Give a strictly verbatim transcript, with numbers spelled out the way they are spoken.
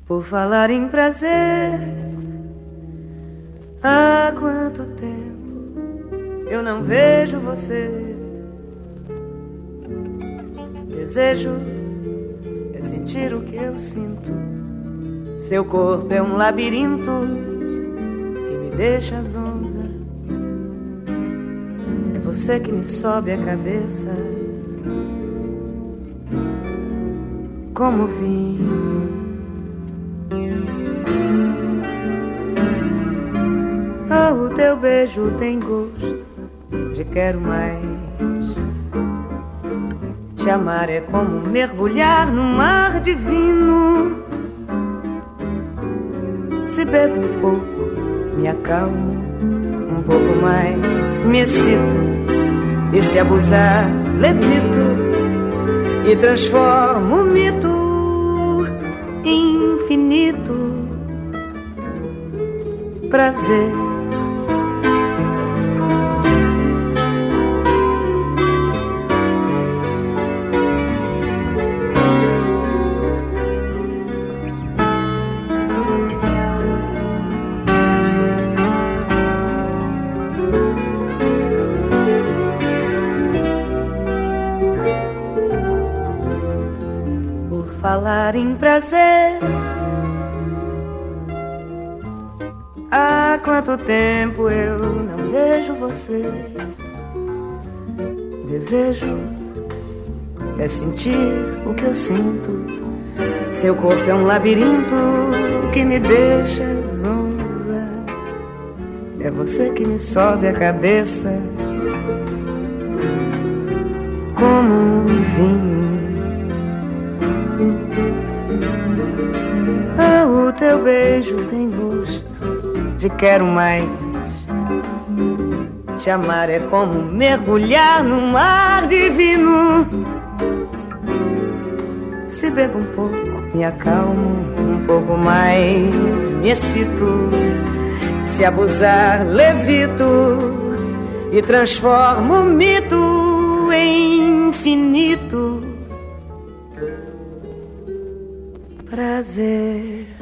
Por falar em prazer, há quanto tempo eu não vejo você. Desejo é sentir o que eu sinto. Seu corpo é um labirinto que me deixa zonza. É você que me sobe a cabeça como vinho. Oh, o teu beijo tem gosto de quero mais. Te amar é como mergulhar num mar divino. Se bebo um pouco, me acalmo um pouco mais, me excito. E se abusar, levito e transformo o mito infinito. Prazer. Falar em prazer, há quanto tempo eu não vejo você. Desejo é sentir o que eu sinto. Seu corpo é um labirinto que me deixa zonza. É você que me sobe a cabeça como um vinho. Oh, o teu beijo tem gosto de quero mais. Te amar é como mergulhar num mar divino. Se bebo um pouco, me acalmo um pouco mais, me excito. Se abusar, levito e transformo o mito em infinito. Prazer.